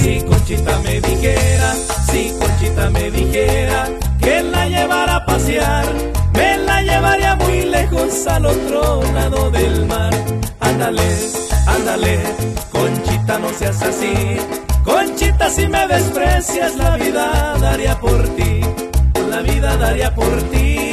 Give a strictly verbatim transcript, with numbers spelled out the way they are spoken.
Si Conchita me dijera, si Conchita me dijera que la llevara a pasear, me la llevaría muy lejos al otro lado del mar. Ándale, ándale, Conchita, no seas así. Conchita, si me desprecias, la vida daría por ti, la vida daría por ti.